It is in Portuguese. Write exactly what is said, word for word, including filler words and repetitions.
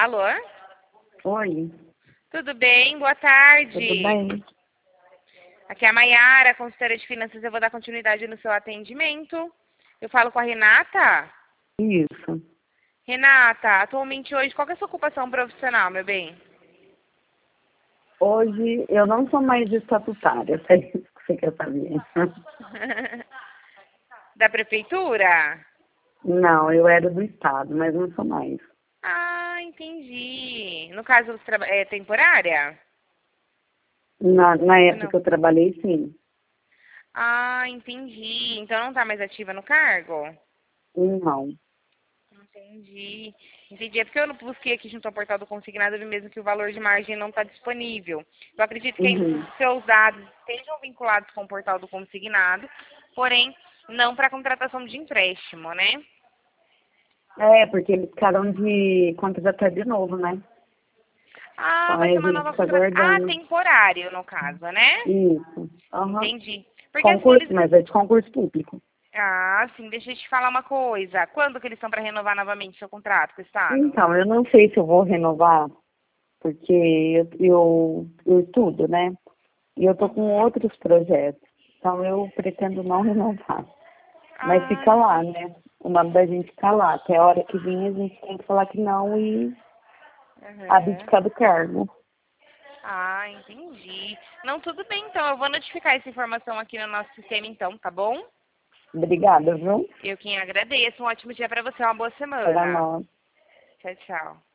Alô? Oi, Tudo bem? Boa tarde. tudo bem? Aqui é a Maiara, consultora de finanças. Eu vou dar continuidade no seu atendimento. Eu falo com a Renata? Isso. Renata, atualmente hoje, qual que é a sua ocupação profissional, meu bem? Hoje eu não sou mais estatutária, é isso que você quer saber. Da prefeitura? Não, eu era do Estado, mas não sou mais. Ah, entendi. No caso, você traba- é temporária? Na, na Ou época não? que eu trabalhei, sim. Ah, entendi. Então não está mais ativa no cargo? Não. Entendi. Entendi. É porque eu não busquei aqui junto ao portal do consignado, eu vi mesmo que o valor de margem não está disponível. Eu acredito que Uhum. os seus dados estejam vinculados com o portal do consignado, porém não para contratação de empréstimo, né? É, porque eles ficaram de contratar de novo, né? Ah, Então vai aí ser a uma gente nova está contratação. Ah, aguardando. temporário, no caso, né? Isso. Aham. Entendi. Porque assim, Concurso, eles... mas é de concurso público. Ah, sim, deixa eu te falar uma coisa. Quando que eles estão para renovar novamente seu contrato com o Estado? Então, eu não sei se eu vou renovar, porque eu, eu, eu estudo, né? E eu tô com Uhum. outros projetos. Então eu pretendo não renovar. Mas Ah, fica lá, né? O nome da gente fica lá. Até a hora que vir a gente tem que falar que não e uhum. abdicar do cargo. Ah, entendi. Não, tudo bem, então. Eu vou notificar essa informação aqui no nosso sistema, então, tá bom? Obrigada, viu? Eu quem agradeço. Um ótimo dia para você, uma boa Para semana. nós. Tchau, tchau.